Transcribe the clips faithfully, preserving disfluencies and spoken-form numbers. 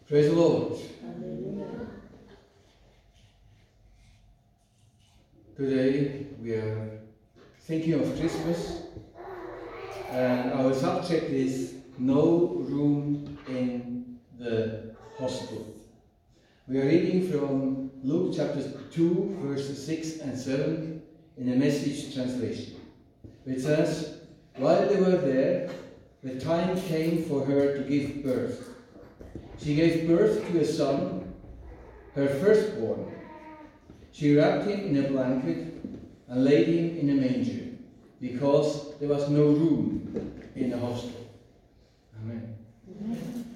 Praise the Lord. Hallelujah. Today we are thinking of Christmas, and our subject is No Room in the Hospital. We are reading from Luke chapter two, verses six and seven in a Message translation. It says, "While they were there, the time came for her to give birth. She gave birth to a son, her firstborn. She wrapped him in a blanket and laid him in a manger, because there was no room in the hospital." Amen. Amen.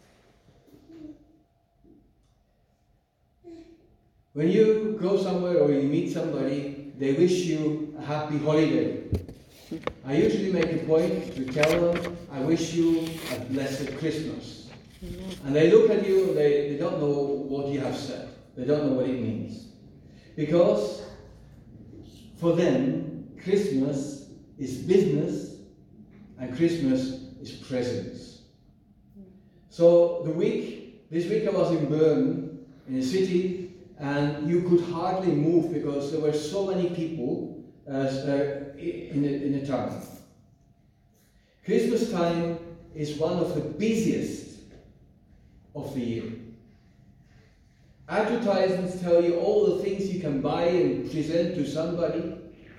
When you go somewhere or you meet somebody, they wish you a happy holiday. I usually make a point to tell them, I wish you a blessed Christmas. And they look at you and they, they don't know what you have said. They don't know what it means. Because for them, Christmas is business and Christmas is presents. So the week, this week I was in Bern, in a city, and you could hardly move because there were so many people uh, in, the, in the town. Christmas time is one of the busiest of the year. Advertisements tell you all the things you can buy and present to somebody.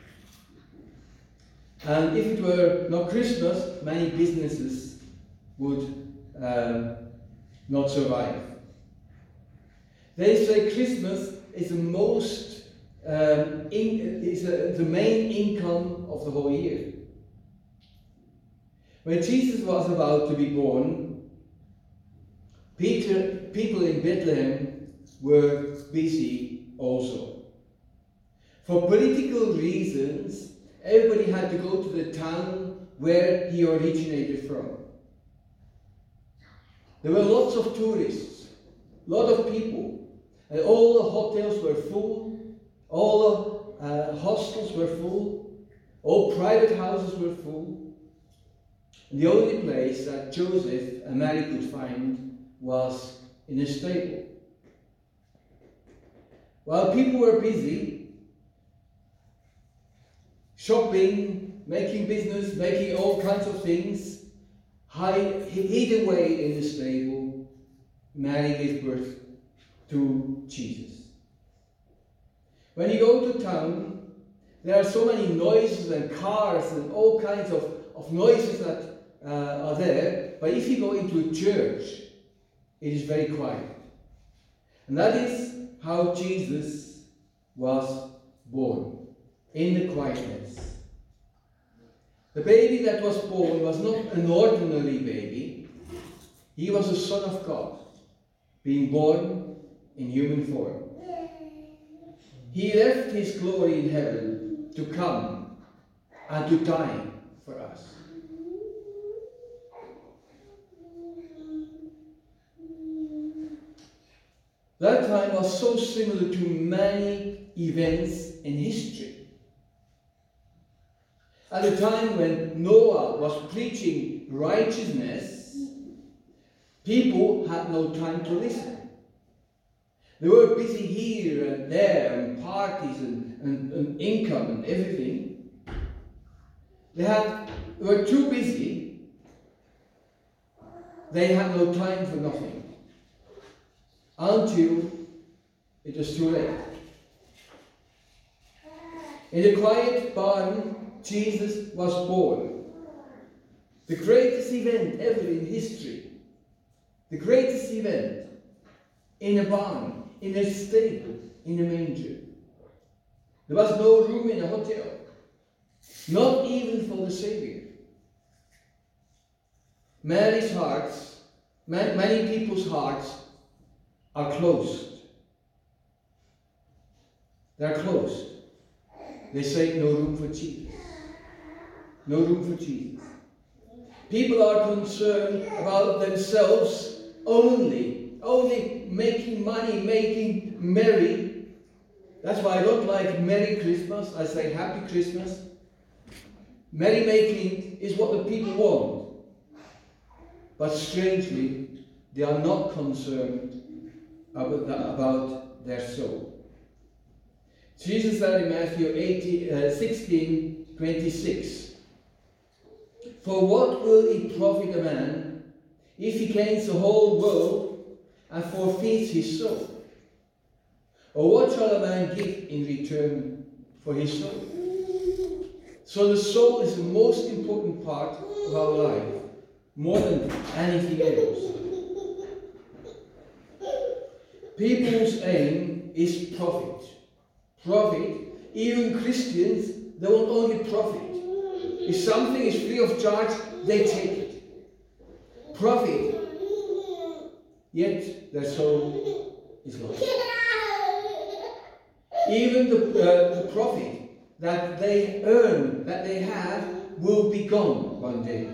And if it were not Christmas, many businesses would uh, not survive. They say Christmas is the most, um, in, is a, the main income of the whole year. When Jesus was about to be born, Peter, people in Bethlehem were busy also. For political reasons, everybody had to go to the town where he originated from. There were lots of tourists, a lot of people. And all the hotels were full, all the uh, hostels were full, all private houses were full. And the only place that Joseph and Mary could find was in a stable. While people were busy, shopping, making business, making all kinds of things, hide, hid away in the stable, Mary gave birth to Jesus. When you go to town, there are so many noises and cars and all kinds of, of noises that uh, are there, but if you go into a church, it is very quiet. And that is how Jesus was born, in the quietness. The baby that was born was not an ordinary baby. He was a Son of God, being born in human form. He left his glory in heaven to come and to die for us. That time was so similar to many events in history. At the time when Noah was preaching righteousness, people had no time to listen. They were busy here and there, and parties and, and, and income and everything. They had they were too busy. They had no time for nothing. Until it was too late. In a quiet barn, Jesus was born. The greatest event ever in history. The greatest event in a barn. In a stable, in a manger. There was no room in a hotel. Not even for the Savior. Mary's hearts, many people's hearts are closed. They are closed. They say no room for Jesus. No room for Jesus. People are concerned about themselves only. Only making money, making merry. That's why I don't like Merry Christmas. I say Happy Christmas. Merry making is what the people want. But strangely, They are not concerned about, the, about their soul. Jesus said in Matthew eighteen, uh, sixteen twenty-six, "For what will it profit a man if he gains the whole world and forfeits his soul? Or what shall a man give in return for his soul?" So the soul is the most important part of our life, more than anything else. People's aim is profit. Profit. Even Christians, they want only profit. If something is free of charge, they take it. Profit. Yet their soul is lost. Even the, uh, the profit that they earn, that they have, will be gone one day.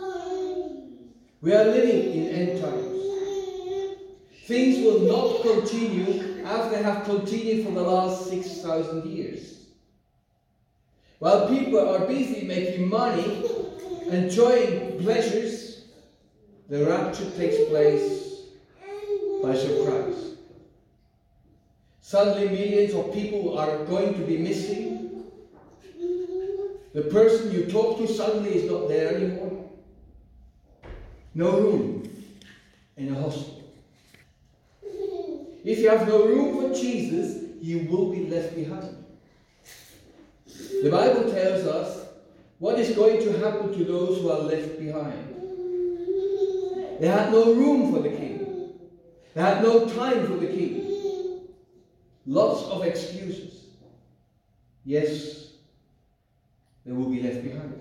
We are living in end times. Things will not continue as they have continued for the last six thousand years. While people are busy making money, enjoying pleasures, the rapture takes place by surprise. Suddenly millions of people are going to be missing. The person you talk to suddenly is not there anymore. No room in a hospital. If you have no room for Jesus, you will be left behind. The Bible tells us what is going to happen to those who are left behind. They had no room for the King. They had no time for the King. Lots of excuses. Yes, they will be left behind.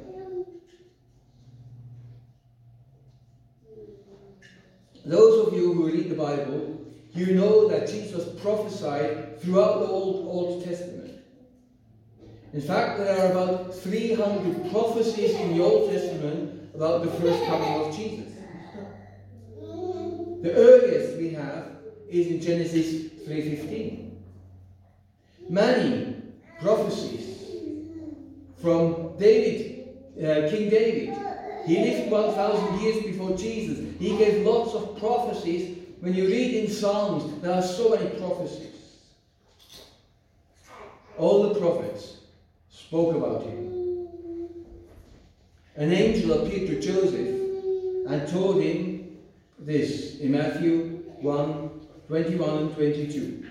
Those of you who read the Bible, you know that Jesus prophesied throughout the Old, Old Testament. In fact, there are about three hundred prophecies in the Old Testament about the first coming of Jesus. The earliest we have is in Genesis three fifteen. Many prophecies from David, uh, King David. He lived one thousand years before Jesus. He gave lots of prophecies. When you read in Psalms, there are so many prophecies. All the prophets spoke about him. An angel appeared to Joseph and told him this in Matthew one, twenty-one and twenty-two.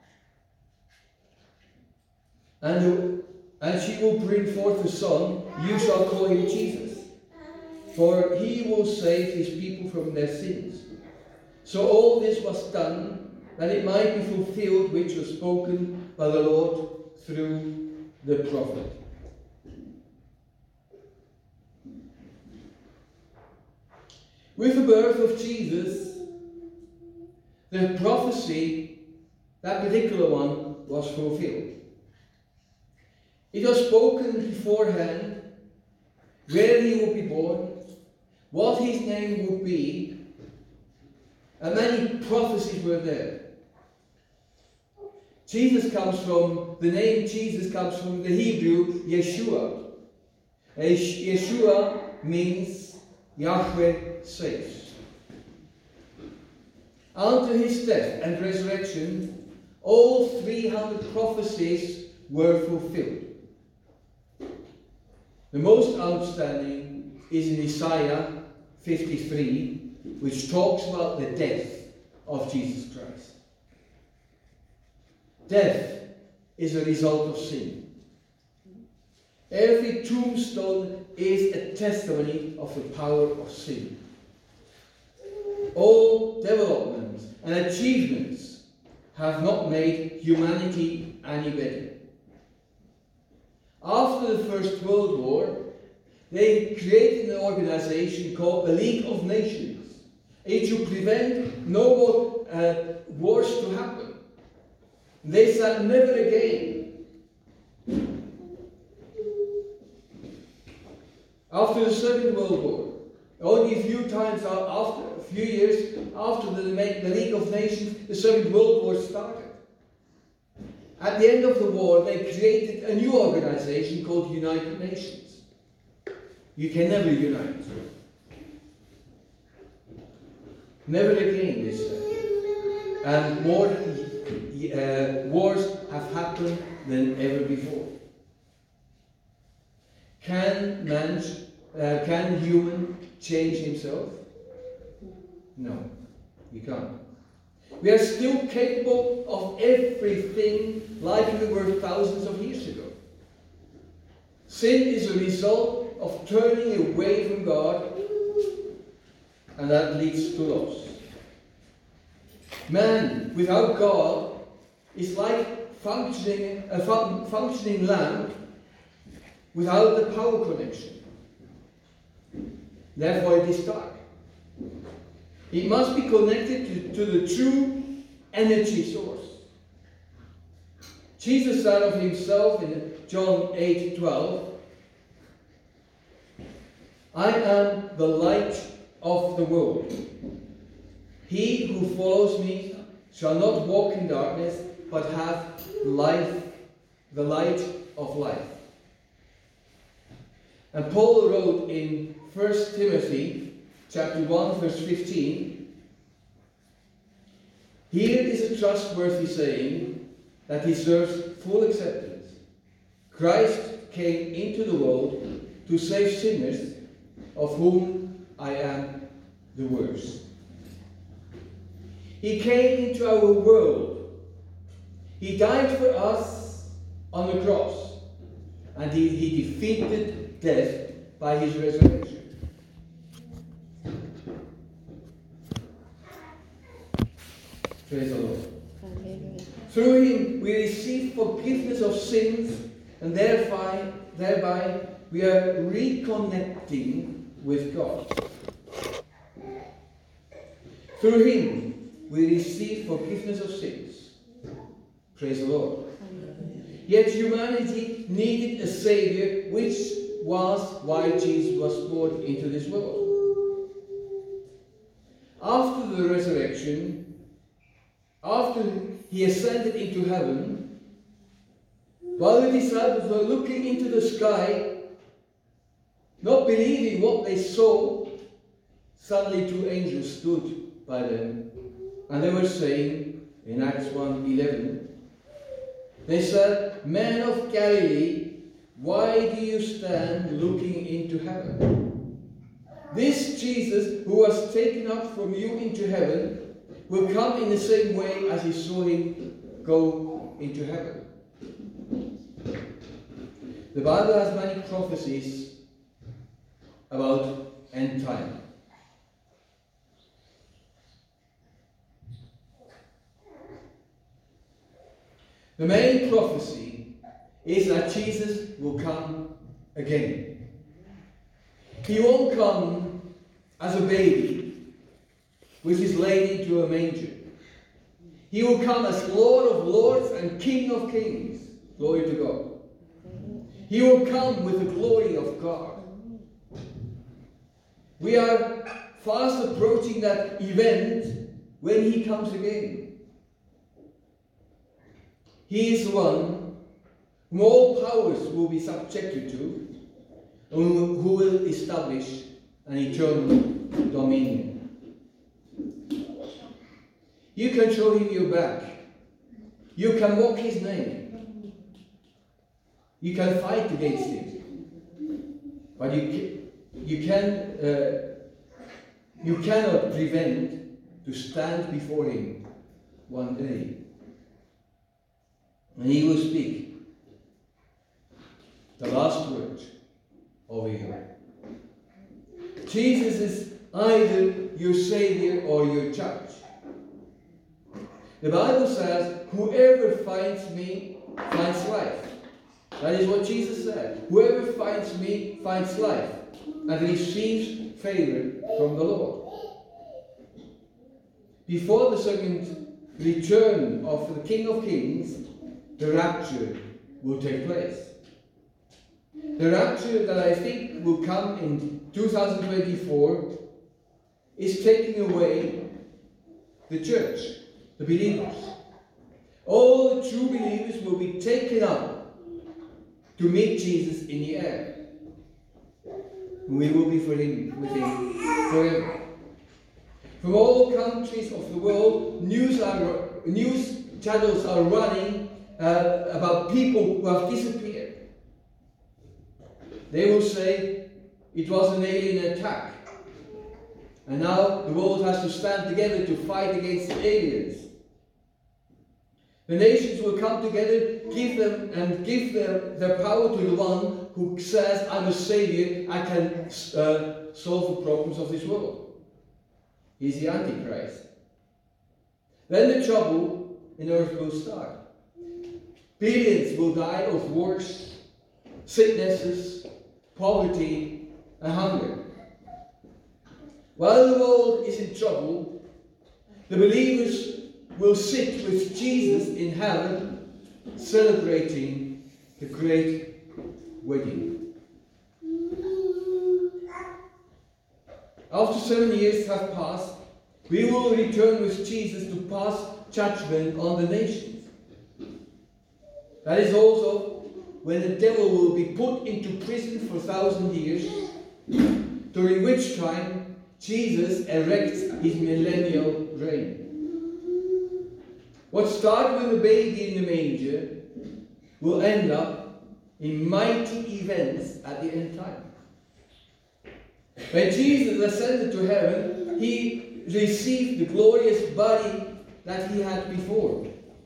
And, and she will bring forth a son, you shall call him Jesus, for he will save his people from their sins. So all this was done, that it might be fulfilled which was spoken by the Lord through the prophet. With the birth of Jesus, the prophecy, that particular one, was fulfilled. It was spoken beforehand where he would be born, what his name would be, and many prophecies were there. Jesus comes from, the name Jesus comes from the Hebrew Yeshua. Yeshua means Yahweh saves. Unto his death and resurrection, all three hundred prophecies were fulfilled. The most outstanding is in Isaiah fifty-three, which talks about the death of Jesus Christ. Death is a result of sin. Every tombstone is a testimony of the power of sin. All developments and achievements have not made humanity any better. After the First World War, they created an organization called the League of Nations. It should prevent no more uh, wars to happen. They said never again. After the Second World War, only a few times after, a few years after the, the League of Nations, the Second World War started. At the end of the war, they created a new organization called United Nations. You can never unite. Never again, they said. And more uh, wars have happened than ever before. Can man, uh, can human change himself? No, we can't. We are still capable of everything like we were thousands of years ago. Sin is a result of turning away from God, and that leads to loss. Man without God is like functioning a fun, functioning lamp without the power connection. Therefore it is dark. It must be connected to, to the true energy source. Jesus said of himself in John eight twelve, I am the light of the world. He who follows me shall not walk in darkness, but have life, the light of life. And Paul wrote in First Timothy chapter one, verse fifteen, here is a trustworthy saying that deserves full acceptance. Christ came into the world to save sinners, of whom I am the worst. He came into our world. He died for us on the cross, and he, he defeated death by his resurrection. Praise the Lord. Hallelujah. Through him we receive forgiveness of sins, and thereby, thereby we are reconnecting with God. Through him we receive forgiveness of sins. Praise the Lord. Yet humanity needed a Savior, which was why Jesus was brought into this world. After the resurrection, after he ascended into heaven, while the disciples were looking into the sky, not believing what they saw, suddenly two angels stood by them, and they were saying, in Acts one eleven, they said, Men of Galilee, why do you stand looking into heaven? This Jesus who was taken up from you into heaven will come in the same way as you saw him go into heaven. The Bible has many prophecies about end time. The main prophecy is that Jesus will come again. He won't come as a baby, which is laid into a manger. He will come as Lord of lords and King of kings. Glory to God. He will come with the glory of God. We are fast approaching that event when he comes again. He is the one whom all powers will be subjected to, and who will establish an eternal dominion. You can show him your back. You can mock his name. You can fight against him. But you, you, can, uh, you cannot prevent to stand before him one day. And he will speak the last word over you. Jesus is either your Savior or your judge. The Bible says, whoever finds me finds life. That is what Jesus said. Whoever finds me finds life and receives favor from the Lord. Before the second return of the King of Kings, the rapture will take place. The rapture that I think will come in two thousand twenty-four is taking away the church, the believers. All the true believers will be taken up to meet Jesus in the air. We will be for him, with him forever. From all countries of the world, news, are, news channels are running uh, about people who have disappeared. They will say it was an alien attack. And now the world has to stand together to fight against the aliens. The nations will come together, give them and give their, their power to the one who says, I'm a savior, I can uh, solve the problems of this world. He's the Antichrist. Then the trouble in earth will start. Billions will die of wars, sicknesses, poverty, and hunger. While the world is in trouble, the believers will sit with Jesus in heaven, celebrating the great wedding. After seven years have passed, we will return with Jesus to pass judgment on the nations. That is also when the devil will be put into prison for a thousand years, during which time Jesus erects his millennial reign. What started with a baby in the manger will end up in mighty events at the end time. When Jesus ascended to heaven, he received the glorious body that he had before.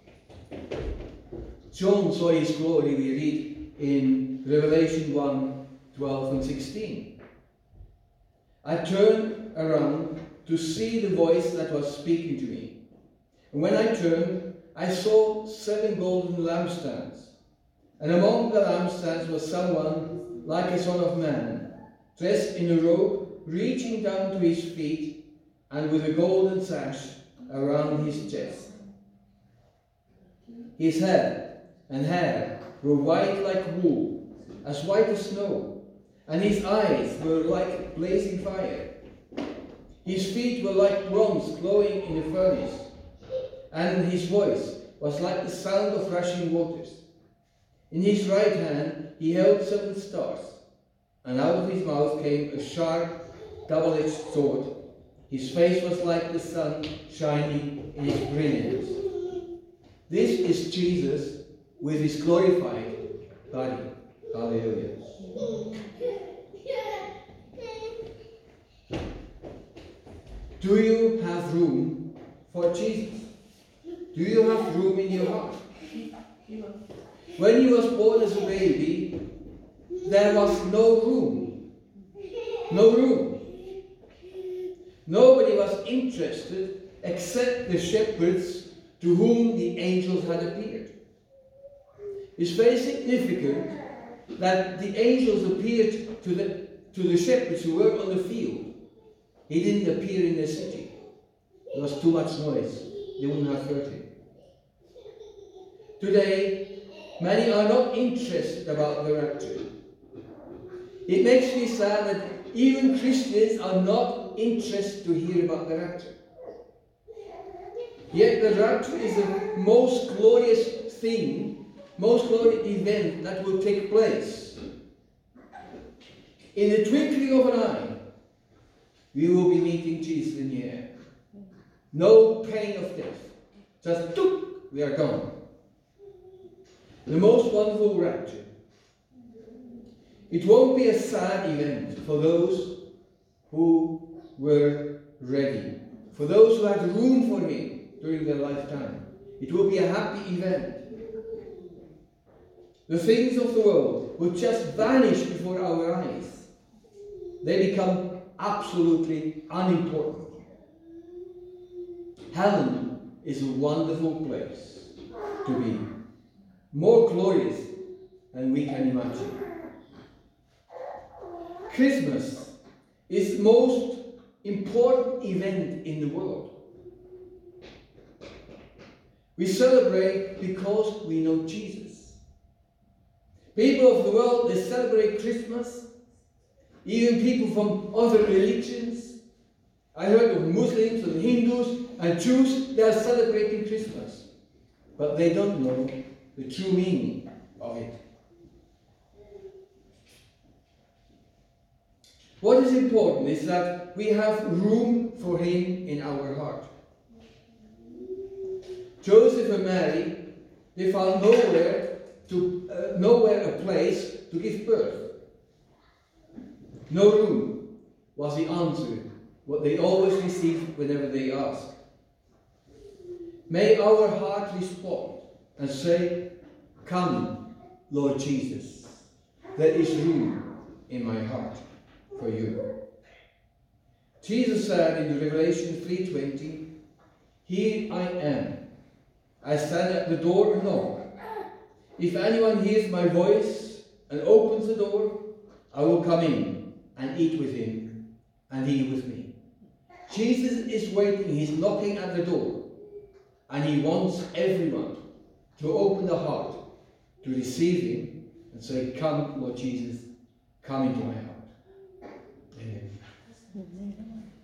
John saw his glory, we read in Revelation one, twelve and sixteen. I turned around to see the voice that was speaking to me. And when I turned, I saw seven golden lampstands. And among the lampstands was someone like a son of man, dressed in a robe, reaching down to his feet, and with a golden sash around his chest. His head and hair were white like wool, as white as snow, and his eyes were like blazing fire. His feet were like bronze glowing in a furnace, and his voice was like the sound of rushing waters. In his right hand he held seven stars, and out of his mouth came a sharp, double-edged sword. His face was like the sun shining in its brilliance. This is Jesus with his glorified body. Hallelujah. Do you have room for Jesus? Do you have room in your heart? When he was born as a baby, there was no room. No room. Nobody was interested except the shepherds to whom the angels had appeared. It's very significant that the angels appeared to the, to the shepherds who were on the field. He didn't appear in the city. There was too much noise. They wouldn't have heard him. Today, many are not interested about the rapture. It makes me sad that even Christians are not interested to hear about the rapture. Yet the rapture is the most glorious thing, most glorious event that will take place. In the twinkling of an eye, we will be meeting Jesus in the air. No pain of death. Just took, we are gone. The most wonderful rapture. It won't be a sad event for those who were ready, for those who had room for him during their lifetime. It will be a happy event. The things of the world will just vanish before our eyes. They become absolutely unimportant. Heaven is a wonderful place to be, more glorious than we can imagine. Christmas is the most important event in the world. We celebrate because we know Jesus. People of the world, they celebrate Christmas. Even people from other religions. I heard of Muslims and Hindus and Jews, they are celebrating Christmas. But they don't know the true meaning of it. What is important is that we have room for him in our heart. Joseph and Mary, they found nowhere to uh, nowhere a place to give birth. No room was the answer, what they always receive whenever they ask. May our heart respond and say, "Come, Lord Jesus, there is room in my heart for you." Jesus said in Revelation three twenty, "Here I am. I stand at the door and knock. If anyone hears my voice and opens the door, I will come in and eat with him and he with me." Jesus is waiting, he's knocking at the door, and he wants everyone to open the heart to receive him and say, "Come, Lord Jesus, come into my heart." Amen. Amen.